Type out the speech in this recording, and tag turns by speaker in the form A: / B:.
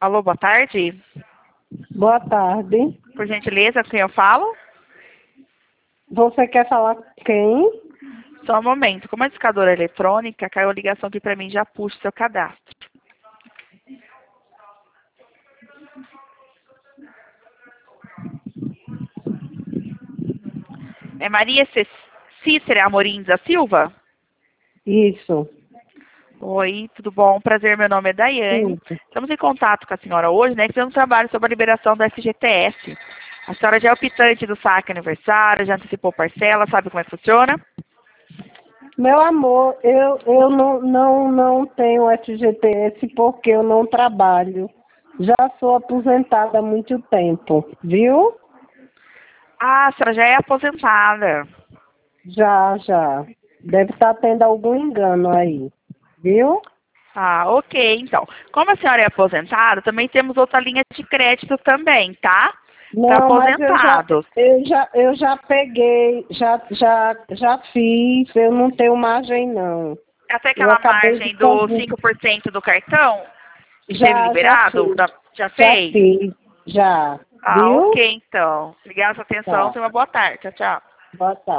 A: Alô, boa tarde.
B: Boa tarde.
A: Por gentileza, com quem eu falo?
B: Você quer falar com quem?
A: Só um momento. Como é discadora eletrônica, caiu a ligação aqui para mim, já puxa o seu cadastro. É Maria Cícera Amorim da Silva?
B: Isso.
A: Oi, tudo bom? Prazer, meu nome é Daiane.
B: Isso.
A: Estamos em contato com a senhora hoje, né? Que fizemos um trabalho sobre a liberação do FGTS. A senhora já é optante do saque aniversário, já antecipou parcela, sabe como é que funciona?
B: Meu amor, eu não tenho FGTS porque eu não trabalho. Já sou aposentada há muito tempo, viu?
A: Ah, a senhora já é aposentada.
B: Já. Deve estar tendo algum engano aí, viu?
A: Ah, ok, então. Como a senhora é aposentada, também temos outra linha de crédito também, tá? Para
B: Não, mas
A: aposentados.
B: eu já peguei, já fiz, eu não tenho margem não.
A: Até
B: Eu
A: aquela
B: acabei de
A: margem do
B: fazer.
A: 5% do cartão que teve
B: Já
A: liberado,
B: fiz,
A: já
B: já
A: fez?
B: fiz, já.
A: Ah,
B: Viu?
A: ok, então. Obrigada pela sua atenção.
B: Tá.
A: Tenha uma boa tarde. Tchau, tchau.
B: Boa tarde.